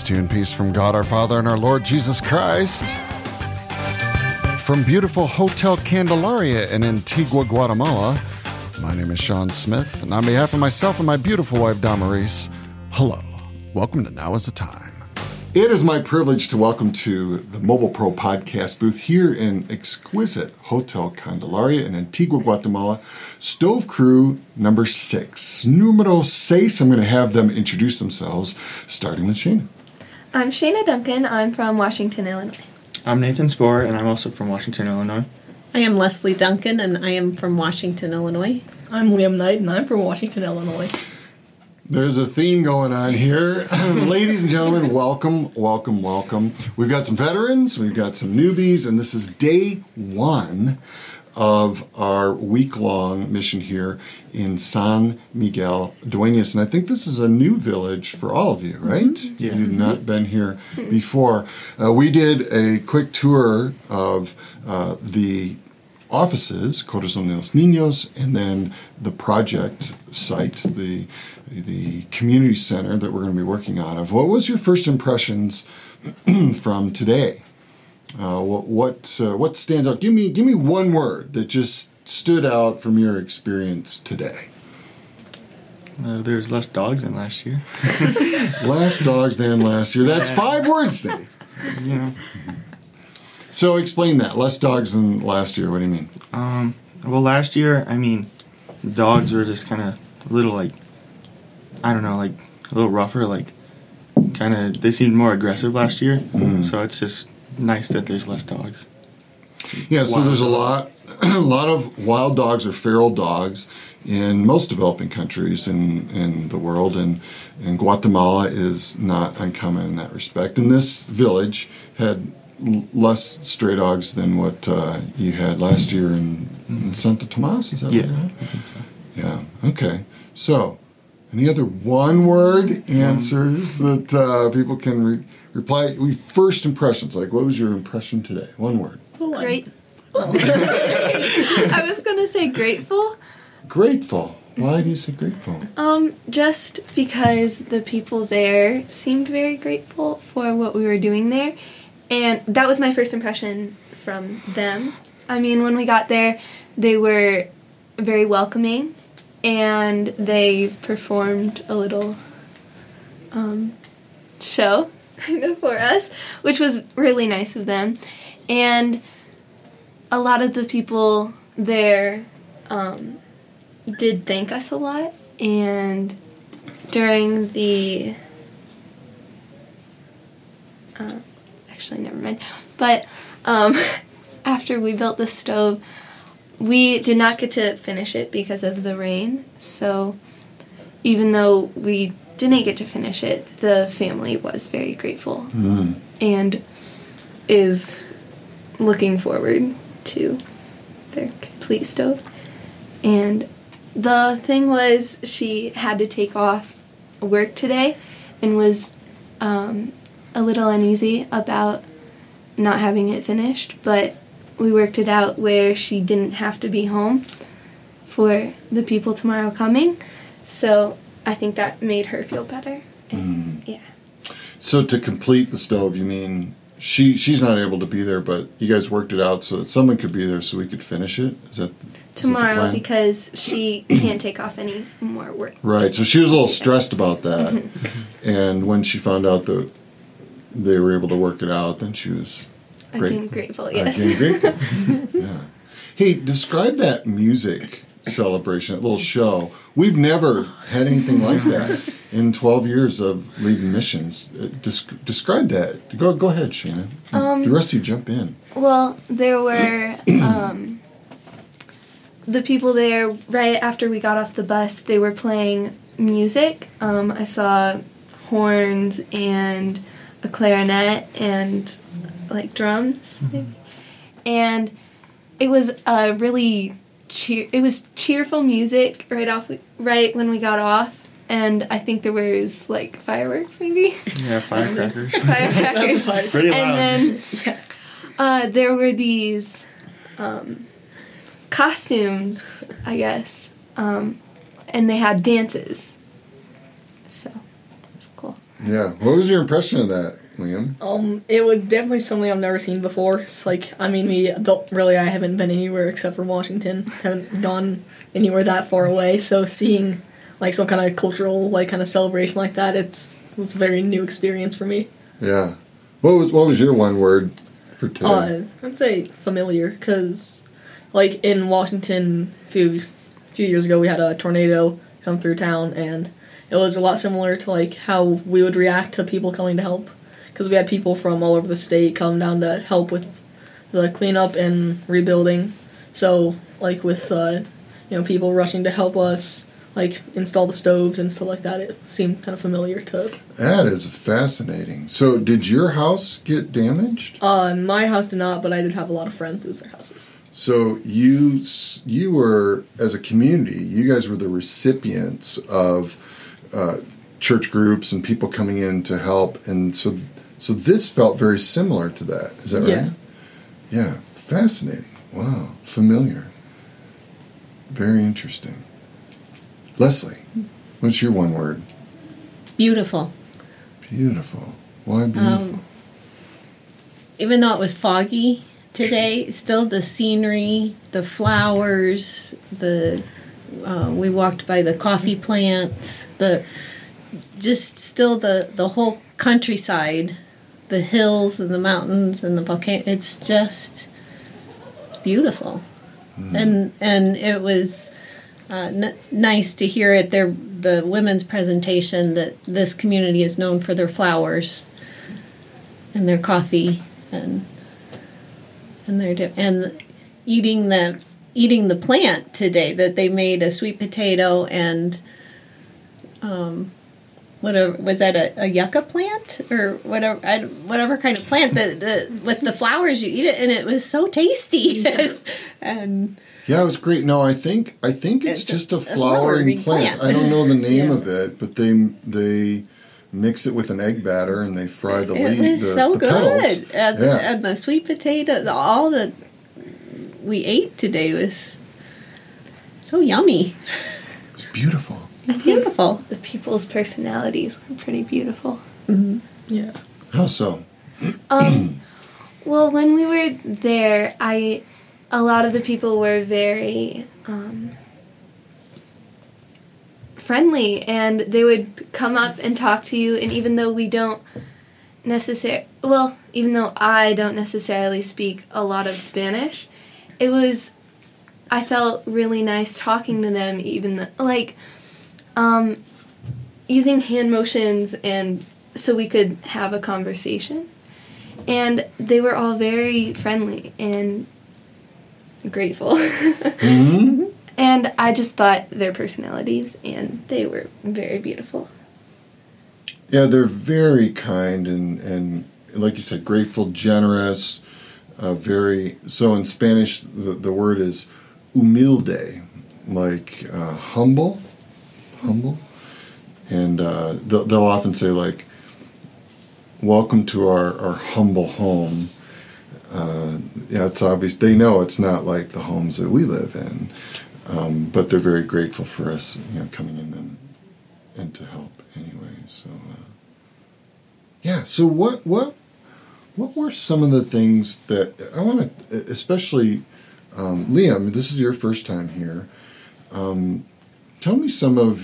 to you in peace from God our Father and our Lord Jesus Christ. From beautiful Hotel Candelaria in Antigua, Guatemala, my name is Sean Smith, and on behalf of myself and my beautiful wife, Damaris, hello. Welcome to Now is the Time. It is my privilege to welcome to the Mobile Pro podcast booth here in exquisite Hotel Candelaria in Antigua, Guatemala, Stove Crew number 6. Numero 6. I'm going to have them introduce themselves, starting with Shana. I'm Shana Duncan. I'm from Washington, Illinois. I'm Nathan Spohr, and I'm also from Washington, Illinois. I am Leslie Duncan, and I am from Washington, Illinois. I'm Liam Knight, and I'm from Washington, Illinois. There's a theme going on here. Ladies and gentlemen, welcome, welcome, welcome. We've got some veterans, we've got some newbies, and this is day 1 of our week-long mission here in San Miguel Dueñas. And I think this is a new village for all of you, right? Mm-hmm. Yeah. You've not been here before. We did a quick tour of the offices, Corazón de los Niños, and then the project site, the community center that we're going to be working out of. What was your first impressions from today? What stands out? Give me one word that just stood out from your experience today. There's less dogs than last year. Less dogs than last year. That's 5 words, Dave. Yeah. So explain that. Less dogs than last year. What do you mean? Well, last year, dogs were just kind of a little, a little rougher, they seemed more aggressive last year. Mm. So it's just nice that there's less dogs. Yeah, so there's a lot of wild dogs or feral dogs in most developing countries in the world, and Guatemala is not uncommon in that respect. And this village had less stray dogs than what you had last year in Santo Tomas, is that right? Yeah, I think so. Yeah, okay. So, any other one-word answers that people can reply? First impressions, what was your impression today? One word. Great. I was going to say grateful. Grateful. Why do you say grateful? Just because the people there seemed very grateful for what we were doing there. And that was my first impression from them. When we got there, they were very welcoming, and they performed a little show for us, which was really nice of them. And a lot of the people there did thank us a lot, and during the... Actually, never mind. But after we built the stove, we did not get to finish it because of the rain. So even though we didn't get to finish it, the family was very grateful and is looking forward to their complete stove. And the thing was, she had to take off work today and was a little uneasy about not having it finished, but we worked it out where she didn't have to be home for the people tomorrow coming, so I think that made her feel better. And, yeah. So to complete the stove, you mean she's not able to be there, but you guys worked it out so that someone could be there so we could finish it? Is that tomorrow, because she can't take off any more work. Right, so she was a little stressed about that, and when she found out that they were able to work it out, then she was grateful, yes. Grateful. Yeah. Hey, describe that music celebration, that little show. We've never had anything like that in 12 years of leading missions. Describe that. Go ahead, Shannon. The rest of you jump in. Well, there were the people there right after we got off the bus. They were playing music. I saw horns and a clarinet and drums, maybe. And it was really cheerful music right when we got off, and I think there was fireworks, maybe. Yeah, firecrackers. Pretty loud. And then there were these costumes, I guess, and they had dances. So it was cool. Yeah. What was your impression of that, Liam? It was definitely something I've never seen before. It's like, I mean, I haven't been anywhere except for Washington. Haven't gone anywhere that far away. So seeing like some kind of cultural like kind of celebration like that, was a very new experience for me. Yeah. What was your one word for today? I'd say familiar, because like in Washington a few years ago we had a tornado come through town, and it was a lot similar to like how we would react to people coming to help, because we had people from all over the state come down to help with the cleanup and rebuilding. So like with people rushing to help us like install the stoves and stuff like that, it seemed kind of familiar to. That is fascinating. So did your house get damaged? My house did not, but I did have a lot of friends lose their houses. So you were, as a community, you guys were the recipients of church groups and people coming in to help, and so this felt very similar to that. Is that right? Yeah. Yeah. Fascinating. Wow. Familiar. Very interesting. Leslie, what's your one word? Beautiful. Beautiful. Why beautiful? Even though it was foggy today, still the scenery, the flowers, we walked by the coffee plants, the whole countryside, the hills and the mountains and the volcano. It's just beautiful. And it was nice to hear at the women's presentation that this community is known for their flowers and their coffee and eating the plant today, that they made a sweet potato and whatever, was that a yucca plant or whatever kind of plant that with the flowers you eat it, and it was so tasty. and yeah, it was great. No, I think it's just a flowering plant. I don't know the name of it, but they mix it with an egg batter and they fry the leaves. It was so good. Petals. And the sweet potato, all that we ate today was so yummy. It's beautiful. Beautiful. The people's personalities were pretty beautiful. Mm-hmm. Yeah. How so? Well, when we were there, a lot of the people were very friendly, and they would come up and talk to you, and even though I don't necessarily speak a lot of Spanish, I felt really nice talking to them, even using hand motions and so we could have a conversation. And they were all very friendly and grateful. Mm-hmm. And I just thought their personalities, and they were very beautiful. Yeah, they're very kind and like you said, grateful, generous, so in Spanish the word is humilde, like humble, and they'll often say like, welcome to our humble home. It's obvious they know it's not like the homes that we live in, but they're very grateful for us, coming in and to help anyway. So so what were some of the things that I want to, especially Liam, this is your first time here. Tell me some of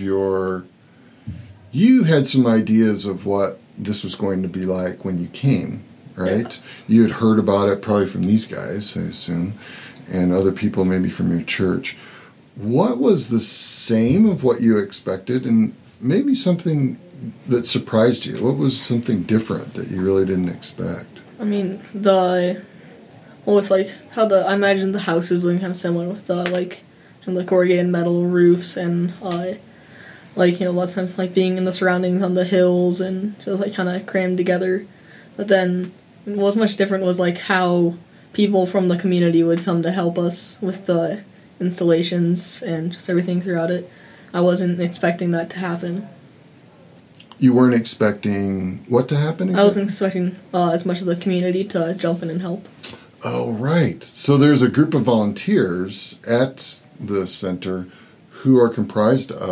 you had some ideas of what this was going to be like when you came, right? Yeah. You had heard about it probably from these guys, I assume, and other people maybe from your church. What was the same of what you expected, and maybe something that surprised you? What was something different that you really didn't expect? I mean, with I imagine the houses looking kind of similar with the corrugated metal roofs and lots of times being in the surroundings on the hills and just kind of crammed together. But then what was much different was how people from the community would come to help us with the installations and just everything throughout it. I wasn't expecting that to happen. You weren't expecting what to happen exactly? I wasn't expecting as much of the community to jump in and help. Oh, right. So there's a group of volunteers at the center who are comprised of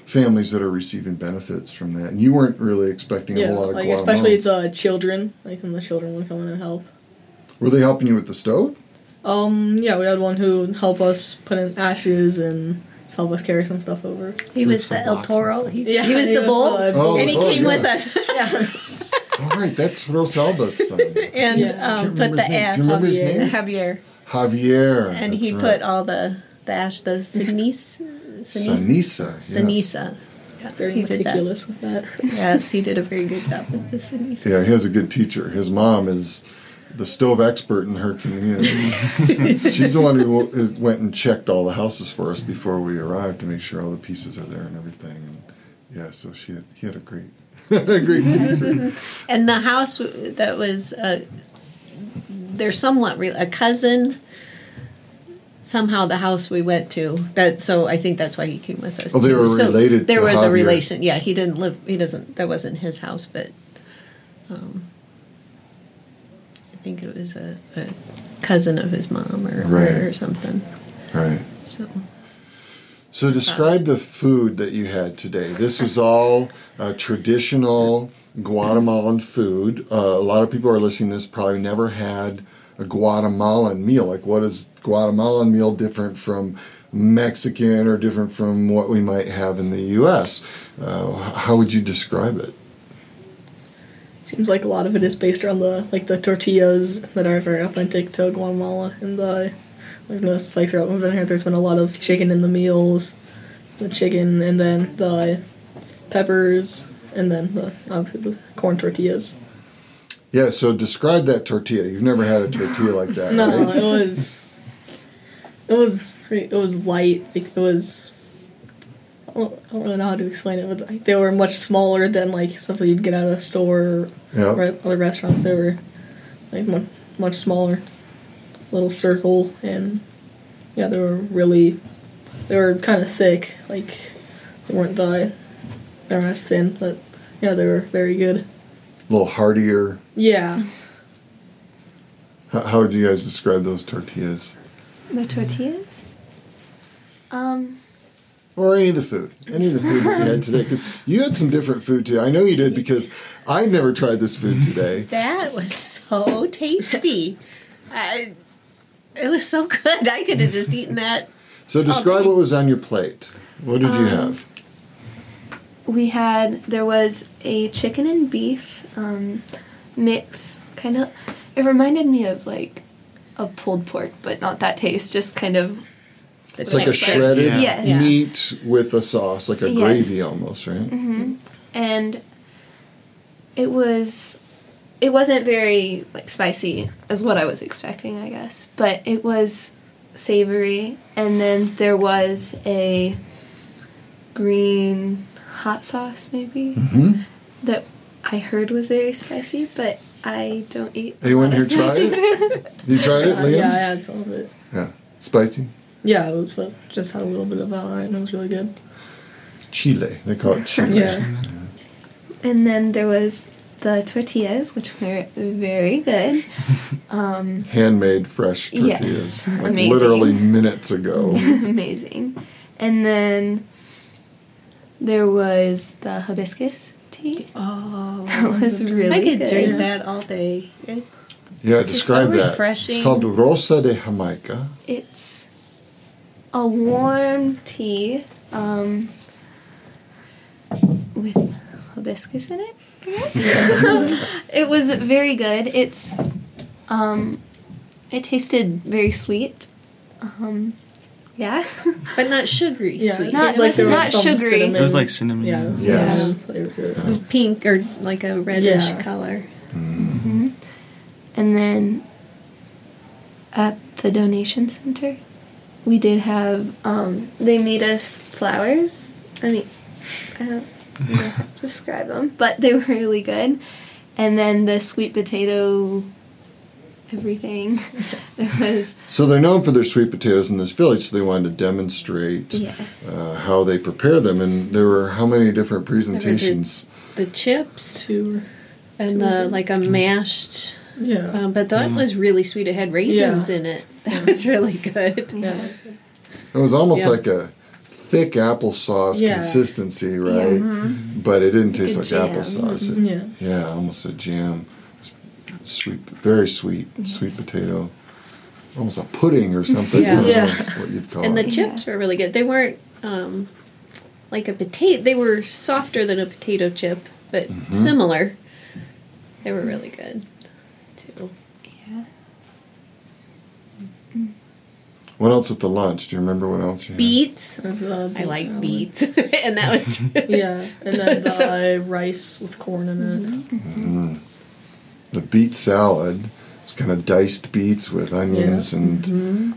families that are receiving benefits from that. And you weren't really expecting a Yeah, whole lot of like Guatemalans. especially the children, like when the children would come in and help. Were they helping you with the stove? Yeah, we had one who would help us put in ashes and help us carry some stuff over. He was some the El blocks and Toro. stuff. He was the bull, Oh, and he oh, came yeah. with us All right, that's Rosalba's son. and Yeah. Can't put remember the his name. ash. Do you remember his Javier. name? Javier, Javier. and that's he right. put all the ash, the ceniza. Sanisa. Yes. Ceniza. Yeah, Very he did that. meticulous with that. Yes, he did a very good job with the ceniza. Yeah, he has a good teacher. His mom is the stove expert in her community. She's the one who went and checked all the houses for us before we arrived to make sure all the pieces are there and everything. And yeah, so he had a great, a great teacher. And the house that was, they're somewhat a cousin. Somehow the house we went to, so I think that's why he came with us. Oh, they too. were So related there to was a Javier. relation. Yeah, he didn't live. He doesn't. That wasn't his house, but I think it was a cousin of his mom or Right. something. Right. So So describe the food that you had today. This was all traditional Guatemalan food. A lot of people are listening to this probably never had a Guatemalan meal. Like, what is Guatemalan meal different from Mexican or different from what we might have in the U.S.? How would you describe it? Seems like a lot of it is based around the tortillas that are very authentic to Guatemala, and I've noticed like throughout we've been here, there's been a lot of chicken in the meals, the chicken, and then the peppers, and then obviously the corn tortillas. Yeah, so describe that tortilla. You've never had a tortilla like that, No, right? it was light. Like, it was. I don't really know how to explain it, but like, they were much smaller than like something you'd get out of a store or Yeah. other restaurants. They were like much smaller, little circle, and yeah, they were kind of thick. Like they weren't as thin, but yeah, they were very good. A little heartier. Yeah. How would you guys describe those tortillas? The tortillas? Or any of the food. Any of the food that you had today. Because you had some different food too. I know you did because I never tried this food today. that was so tasty. It was so good. I could have just eaten that. So describe Okay. what was on your plate. What did you have? There was a chicken and beef mix, kind of. It reminded me of like a pulled pork, but not that taste, just kind of. It's like a texture. shredded Yeah. Yes. meat with a sauce, like a Yes. gravy almost, right? And it wasn't very like spicy as what I was expecting, I guess, but it was savory. And then there was a green hot sauce maybe that I heard was very spicy, but I don't eat Anyone a lot here of tried spicy it? food. You tried it, Liam? Yeah, I had some of it. Yeah. Spicy? Yeah, it was just had a little bit of that on it, and it was really good. Chile. They call it chile. Yeah. And then there was the tortillas, which were very good. Handmade fresh tortillas. Yes, Like amazing. literally minutes ago. Amazing. And then there was the hibiscus tea. Oh, That was really I could good. drink that all day. Yeah, It's just describe so that. refreshing. It's called Rosa de Jamaica. It's a warm tea with hibiscus in it, I guess. It was very good. It tasted very sweet. Yeah. But not sugary Yeah, sweet. it Not- seemed like there was not some sugary. cinnamon. It was like cinnamon. Yeah, it was Yes. cinnamon flavor to it. Pink or like a reddish Yeah. color. And then at the donation center, we did have, they made us flowers. I mean, I don't know how to describe them, but they were really good. And then the sweet potato everything. There was, So they're known for their sweet potatoes in this village, so they wanted to demonstrate yes. how they prepare them. And there were how many different presentations? The chips Two. and the like a mashed. Yeah. But that was really sweet. It had raisins Yeah. in it. That was really good. Yeah. It was almost Yeah. like a thick applesauce Yeah. consistency, right? But it didn't taste a like jam. applesauce. Yeah. Almost a jam. Sweet, very sweet, sweet potato. Almost a pudding or something. Yeah. I don't know Yeah. what you'd call And the it. chips were really good. They weren't like a potato. They were softer than a potato chip, but similar. They were really good too. Yeah. What else with the lunch? Do you remember what else you had? Beets. That's, I like salad. beets, and that was Yeah, and then the So- rice with corn in it. The beet salad. It's kind of diced beets with onions and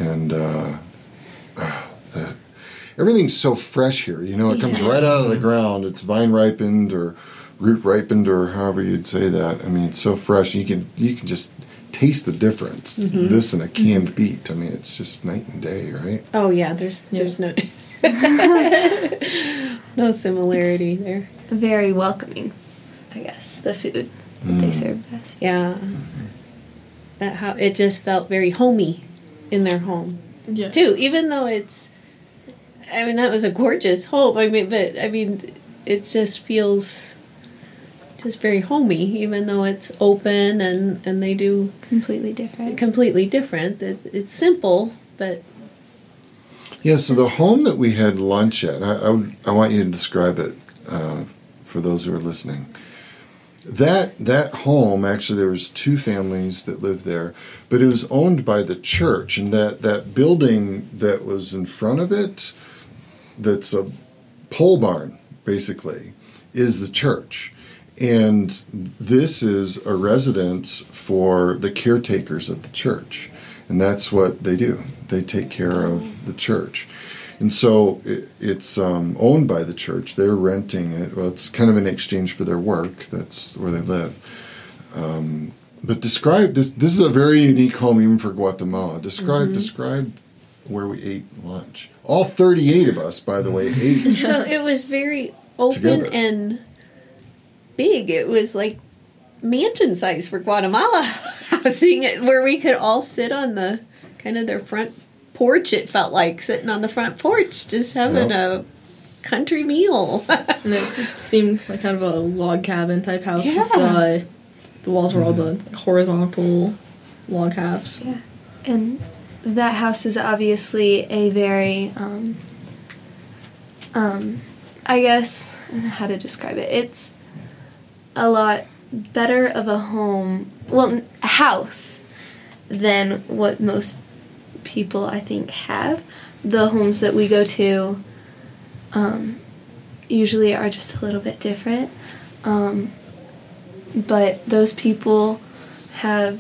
everything's so fresh here. You know, it comes right out of the ground. It's vine ripened or root ripened or however you'd say that. I mean, it's so fresh. You can just taste the difference. This and a canned beet. I mean, it's just night and day, right? Oh yeah, there's no no similarity there. Very welcoming, I guess, the food that they served us. Yeah, that how it just felt very homey in their home Yeah. too. Even though it's, I mean, that was a gorgeous home. I mean, but I mean, it just feels just very homey, even though it's open and they do Completely different. completely different. It's simple, but Yeah, so the home that we had lunch at, I want you to describe it for those who are listening. That home, actually, there was 2 families that lived there, but it was owned by the church, and that building that was in front of it, that's a pole barn, basically, is the church. And this is a residence for the caretakers of the church. And that's what they do. They take care of the church. And so it's owned by the church. They're renting it. Well, it's kind of in exchange for their work. That's where they live. But describe this. This is a very unique home even for Guatemala. Describe where we ate lunch. All 38 of us, by the way, ate. so it was very open Together. and big. It was like mansion size for Guatemala housing, it where we could all sit on the kind of their front porch. It felt like sitting on the front porch, just having a country meal. And it seemed like kind of a log cabin type house with Yeah. the walls were all the horizontal log halves. Yeah. And that house is obviously a very, I guess, I don't know how to describe it. It's a lot better of a home, well, a house, than what most people, I think, have. The homes that we go to usually are just a little bit different. But those people have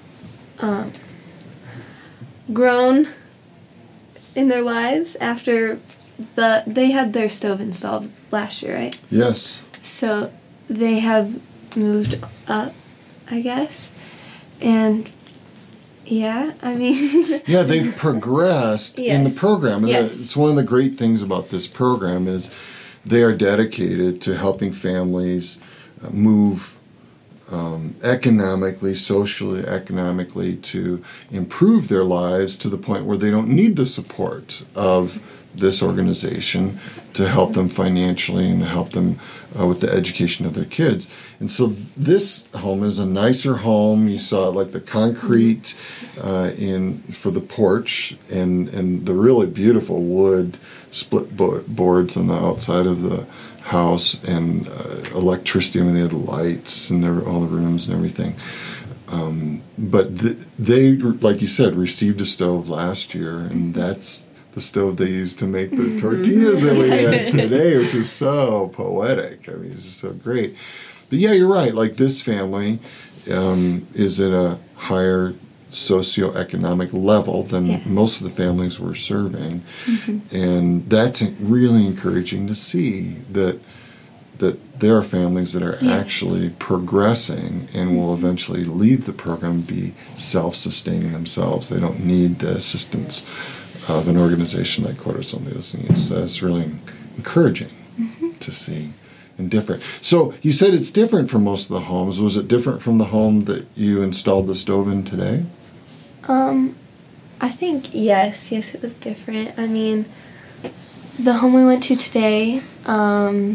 grown in their lives after they had their stove installed last year, right? Yes. So they have moved up, I guess. And yeah, I mean Yeah, they've progressed in the Yes. program. And Yes. it's one of the great things about this program is they are dedicated to helping families move economically, socially, economically to improve their lives to the point where they don't need the support of this organization to help them financially and to help them with the education of their kids. And so this home is a nicer home. You saw like the concrete in for the porch and the really beautiful wood split boards on the outside of the house and electricity. I mean, they had lights and there were all the rooms and everything. But they, like you said, received a stove last year, and that's the stove they used to make the tortillas that we had today, which is so poetic. I mean, it's just so great. But yeah, you're right. Like this family is at a higher socioeconomic level than most of the families we're serving, and that's really encouraging to see that there are families that are actually progressing and will eventually leave the program and be self-sustaining themselves. They don't need the assistance of an organization like Corazon de los Niños. That's really encouraging to see and different. So you said it's different from most of the homes. Was it different from the home that you installed the stove in today? I think yes, it was different. I mean, the home we went to today, I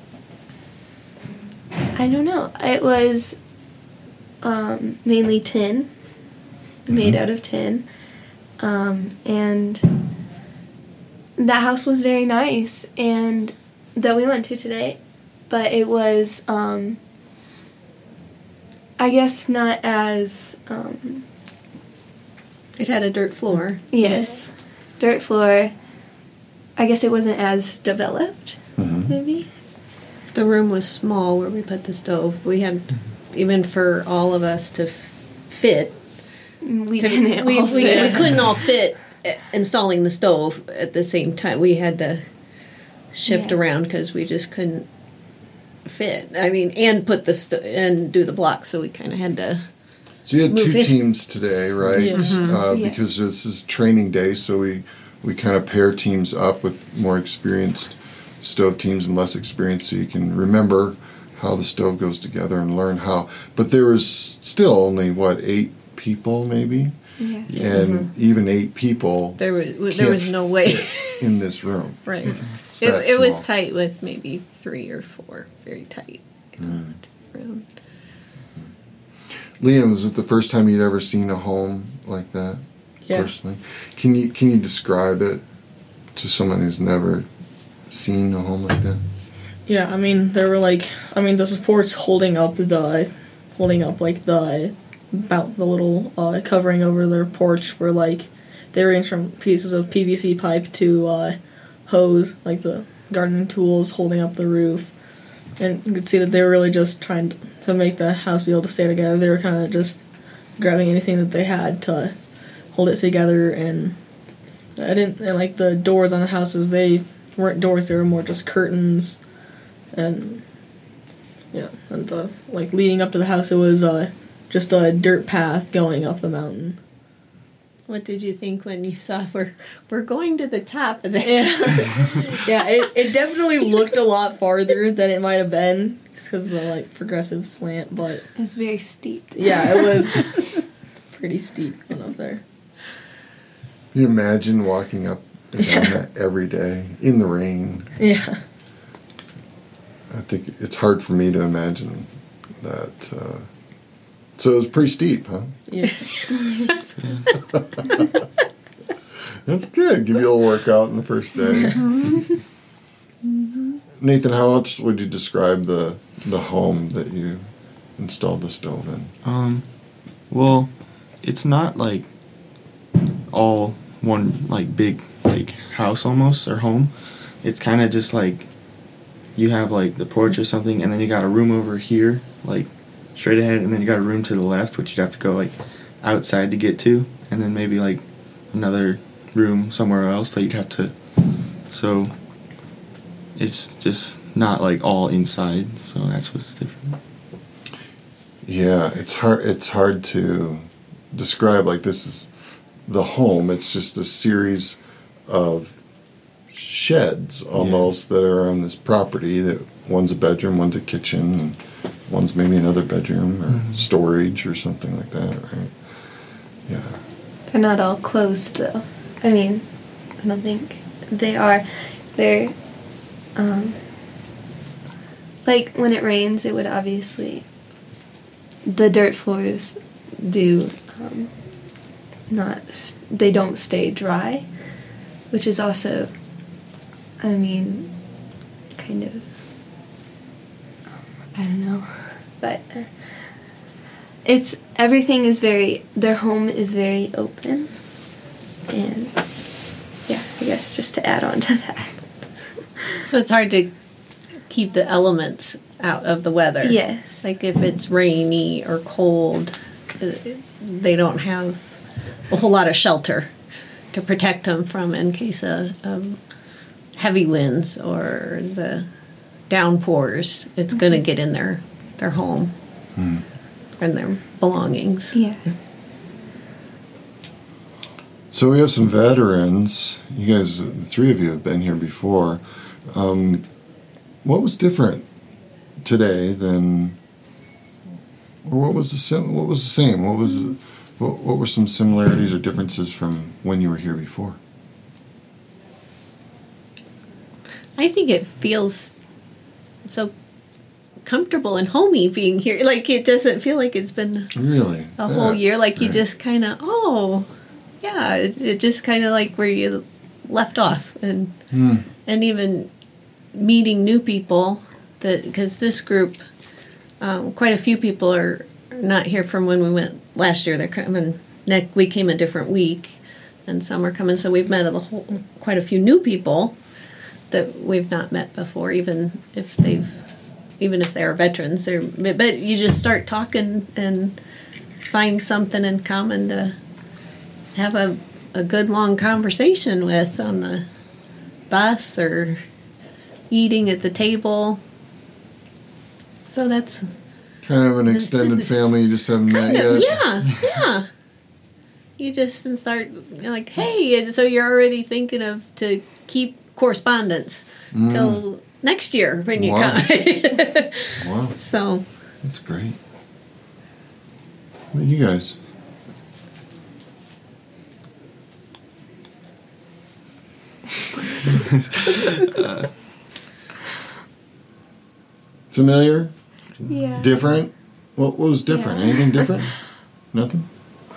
don't know. It was mainly tin, made out of tin. And that house was very nice, and that we went to today, but it was, I guess not as, It had a dirt floor. yes, dirt floor. I guess it wasn't as developed, Mm-hmm. maybe. The room was small where we put the stove. We had, even for all of us to fit, We to- didn't we, all we, fit. we couldn't all fit installing the stove at the same time. We had to shift Yeah. around because we just couldn't fit. I mean, and put the and do the blocks, so we kind of had to. So you had Move two it. teams today, right? Yes. Yes. Because this is training day, so we kind of pair teams up with more experienced stove teams and less experienced, so you can remember how the stove goes together and learn how. But there was still only 8 people maybe, Yeah. and even 8 people There was can't no way. fit in this room. Right. It's that It was small. tight with maybe 3 or 4. Very tight. Room. Liam, was it the first time you'd ever seen a home like that? Yeah. Personally, can you describe it to someone who's never seen a home like that? Yeah, I mean, there were the supports holding up about the little covering over their porch were they ranged from pieces of PVC pipe to hose, like the gardening tools holding up the roof. And you could see that they were really just trying to make the house be able to stay together. They were kind of just grabbing anything that they had to hold it together. And the doors on the houses, they weren't doors, they were more just curtains. And yeah, and leading up to the house, it was just a dirt path going up the mountain. What did you think when you saw we're going to the top of the Yeah, it definitely looked a lot farther than it might have been because of the progressive slant, but It's very steep. yeah, it was pretty steep going up there. Can you imagine walking up and down that every day in the rain? Yeah. I think it's hard for me to imagine that. So it was pretty steep, huh? Yeah. That's good. Give you a little workout in the first day. Nathan, how else would you describe the home that you installed the stove in? Well, it's not all one big house almost or home. It's kind of just you have the porch or something, and then you got a room over here straight ahead, and then you got a room to the left which you'd have to go outside to get to, and then maybe another room somewhere else that you'd have to. So it's just not all inside, so that's what's different. Yeah, it's hard to describe this is the home. It's just a series of sheds almost that are on this property. That one's a bedroom, one's a kitchen, and one's maybe another bedroom or storage or something like that, right? Yeah. They're not all closed, though. I mean, I don't think they are. They're, when it rains, it would obviously, the dirt floors do, they don't stay dry, which is also, kind of, I don't know, but their home is very open, and yeah, I guess just to add on to that. So it's hard to keep the elements out of the weather. Yes. If it's rainy or cold, they don't have a whole lot of shelter to protect them from in case of heavy winds or the downpours. It's going to get in their home and their belongings. Yeah. So we have some veterans. You guys, the 3 of you have been here before. What was different today than, or what was the same? What were some similarities or differences from when you were here before? I think it feels so comfortable and homey being here. Like, it doesn't feel like it's been Really? a whole That's year. Like, you great. just kind of, it just kind of like where you left off. And even meeting new people, because this group, quite a few people are not here from when we went last year. They're coming, we came a different week, and some are coming. So we've met quite a few new people that we've not met before, even if they're veterans. But you just start talking and find something in common to have a good long conversation with on the bus or eating at the table. So that's Kind of an extended family you just haven't met yet. yeah. You just start like, hey, and so you're already thinking to keep correspondence till next year when you Wow. come. Wow, So that's great. What about you guys? Familiar? Yeah. Different? What was different? Yeah. Anything different? Nothing?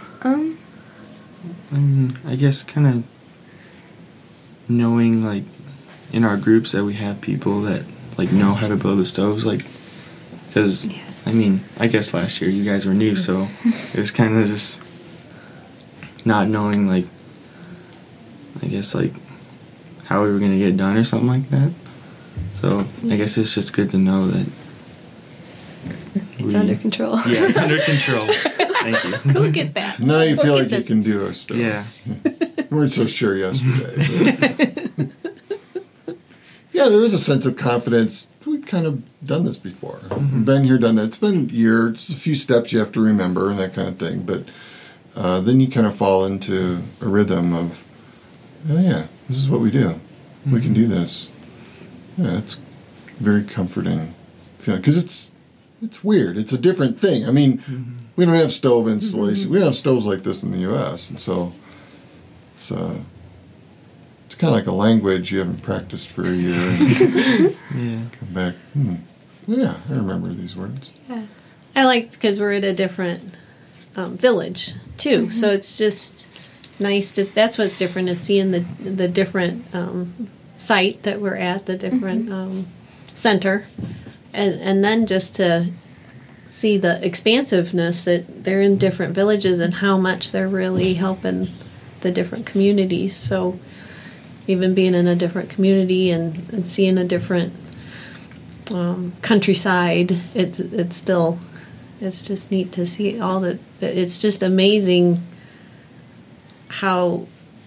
I guess kind of knowing, like, in our groups that we have people that, like, know how to build the stoves, like, because, Yes. I mean, I guess last year you guys were new, so it was kind of just not knowing, like, I guess, like, how we were going to get it done or something like that. So I guess it's just good to know that It's under control. Yeah, it's under control. Thank you. look at that. Now you feel Look like at you this. can do a stove. Yeah. We weren't so sure yesterday. but- yeah, there is a sense of confidence. We've kind of done this before. We've been here, done that. It's been a year. It's a few steps you have to remember and that kind of thing. But then you kind of fall into a rhythm of, oh yeah, this is what we do. We can do this. Yeah, it's very comforting feeling because it's weird. It's a different thing. I mean, we don't have stove installation. We don't have stoves like this in the U.S. And so it's kind of like a language you haven't practiced for a year and Yeah. come back. Yeah, I remember these words. Yeah. I liked because we're at a different village too, so it's just nice to. That's what's different is seeing the different site that we're at, the different center, and then just to see the expansiveness that they're in different villages and how much they're really helping the different communities. So even being in a different community and seeing a different countryside, it's just neat to see all that. It's just amazing how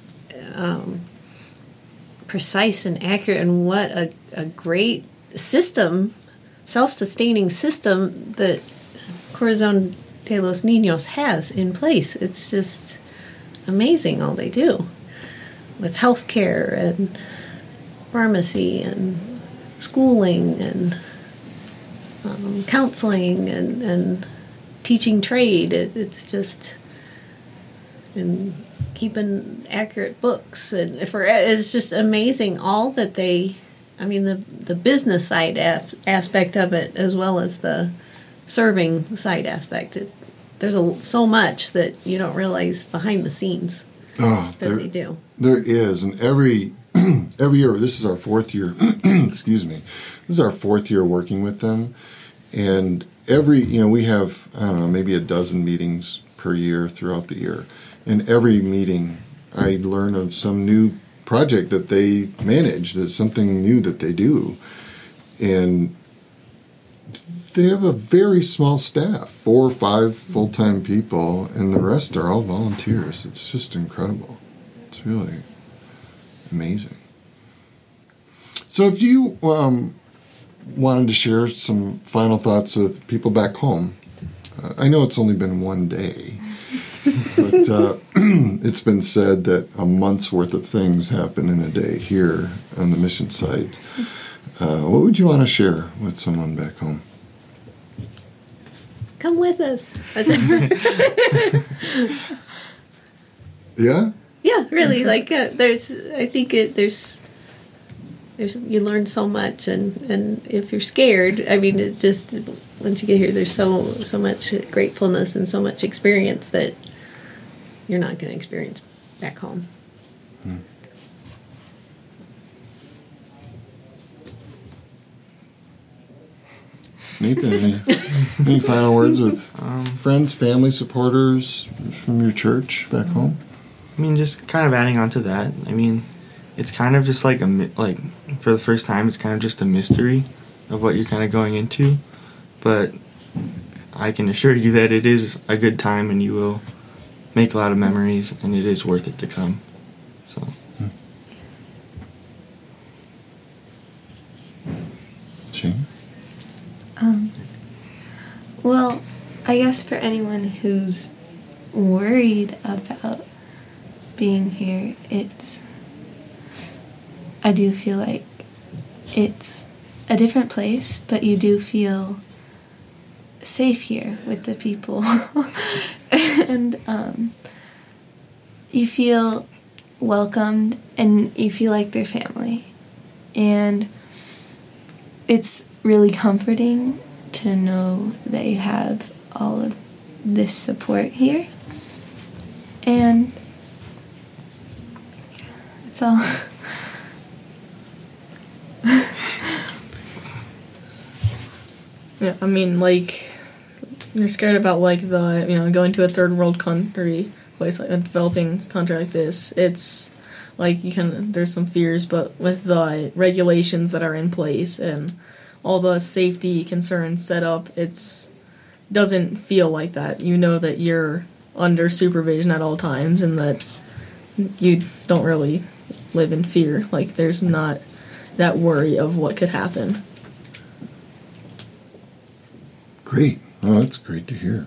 precise and accurate, and what a great system, self-sustaining system that Corazon de los Niños has in place. It's just amazing all they do with healthcare and pharmacy and schooling and counseling and teaching trade. It's just, and keeping accurate books, and it's just amazing all that they. I mean, the business side aspect of it, as well as the serving side aspect. There's so much that you don't realize behind the scenes Oh, that they do. There is, and every year. This is our fourth year. Excuse me. This is our fourth year working with them, and we have, I don't know, maybe a dozen meetings per year throughout the year. And every meeting, I learn of some new project that they manage. There's something new that they do, and they have a very small staff, 4 or 5 full-time people, and the rest are all volunteers. It's just incredible. It's really amazing. So if you wanted to share some final thoughts with people back home, I know it's only been one day, but it's been said that a month's worth of things happen in a day here on the mission site. What would you want to share with someone back home? Come with us. Yeah? Yeah, really. Like there's you learn so much, and if you're scared, I mean, it's just once you get here, there's so much gratefulness and so much experience that you're not going to experience back home. Nathan, any final words with friends, family, supporters from your church back home? I mean, just kind of adding on to that. I mean, it's kind of just like for the first time, it's kind of just a mystery of what you're kind of going into. But I can assure you that it is a good time, and you will make a lot of memories, and it is worth it to come. So. Shane? Well, I guess for anyone who's worried about being here, I do feel like it's a different place, but you do feel safe here with the people. And you feel welcomed, and you feel like they're family. And it's really comforting to know that you have all of this support here. And yeah, that's all. Yeah, I mean, like, you're scared about, like, going to a third world country, place, like a developing country like this. It's, like, there's some fears, but with the regulations that are in place and all the safety concerns set up, doesn't feel like that. You know that you're under supervision at all times, and that you don't really live in fear. Like, there's not that worry of what could happen. Great. Oh, that's great to hear.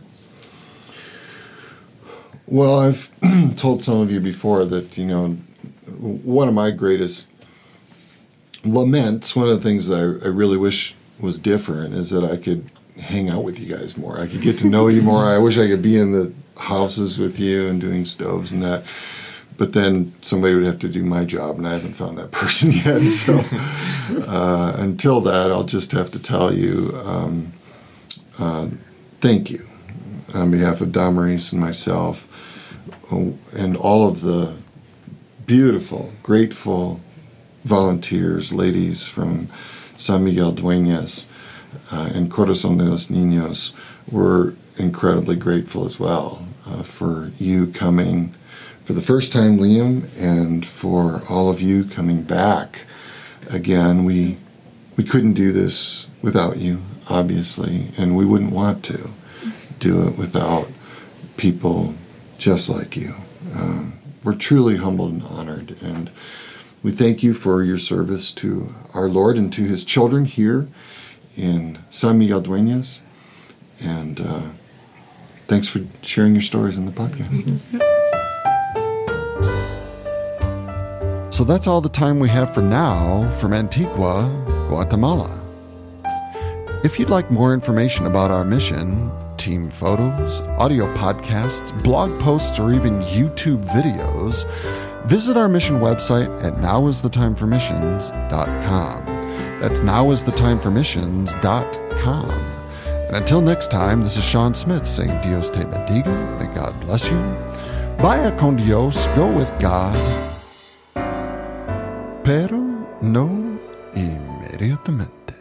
Well, I've told some of you before that, one of my greatest laments, one of the things that I really wish was different, is that I could hang out with you guys more. I could get to know you more. I wish I could be in the houses with you and doing stoves and that. But then somebody would have to do my job, and I haven't found that person yet. So until that, I'll just have to tell you, thank you on behalf of Damaris and myself and all of the beautiful, grateful volunteers, ladies from San Miguel Dueñas and Corazón de los Niños. We're incredibly grateful as well for you coming for the first time, Liam, and for all of you coming back again. We couldn't do this without you, obviously, and we wouldn't want to do it without people just like you. We're truly humbled and honored, and we thank you for your service to our Lord and to his children here in San Miguel Dueñas, and thanks for sharing your stories in the podcast. So that's all the time we have for now from Antigua, Guatemala. If you'd like more information about our mission, team photos, audio podcasts, blog posts, or even YouTube videos, visit our mission website at nowisthetime4missions.com. That's nowisthetime4missions.com. And until next time, this is Sean Smith saying Dios te bendiga, may God bless you. Vaya con Dios, go with God. Pero no inmediatamente.